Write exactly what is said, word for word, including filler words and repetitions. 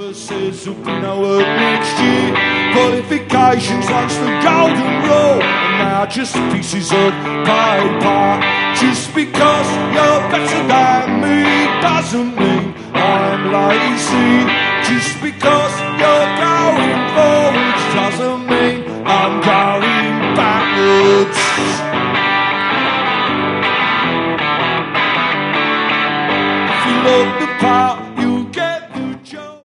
Novices who've been at work next year. Qualifications once the golden rule, and now just pieces of paper. Just because you're better than me doesn't mean I'm lazy.